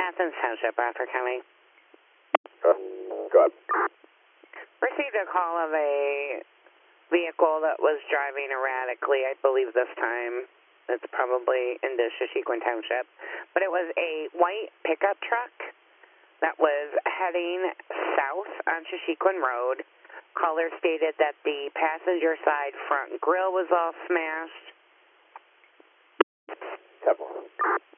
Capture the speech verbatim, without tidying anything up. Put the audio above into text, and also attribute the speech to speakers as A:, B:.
A: Athens Township, Bradford County.
B: Uh, go ahead.
A: Received a call of a vehicle that was driving erratically, I believe this time. It's probably in the Shashequin Township. But it was a white pickup truck that was heading south on Shashequin Road. Caller stated that the passenger side front grill was all smashed.
B: Several.